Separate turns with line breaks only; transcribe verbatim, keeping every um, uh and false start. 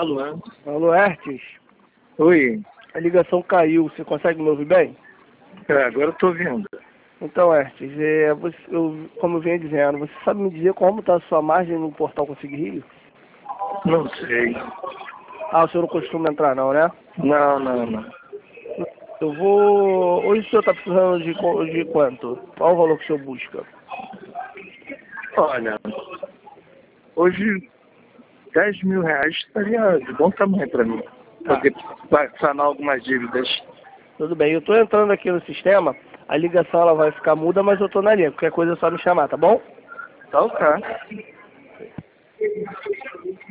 Alô?
Alô, Hertes?
Oi.
A ligação caiu. Você consegue me ouvir bem?
É, agora eu tô ouvindo.
Então, Hertes, é, você, eu, como eu vinha dizendo, você sabe me dizer como está a sua margem no portal Consigo Rio?
Não sei.
Ah, o senhor não costuma entrar não, né?
Não, não, não.
Eu vou... Hoje o senhor está precisando de, co- de quanto? Qual o valor que o senhor busca?
Olha, hoje dez mil reais estaria de bom tamanho para mim.
Tá,
Poder pa- sanar algumas dívidas.
tudo bem. Eu estou entrando aqui no sistema, a ligação ela vai ficar muda, mas eu estou na linha. Qualquer coisa é só me chamar, tá bom?
Então tá.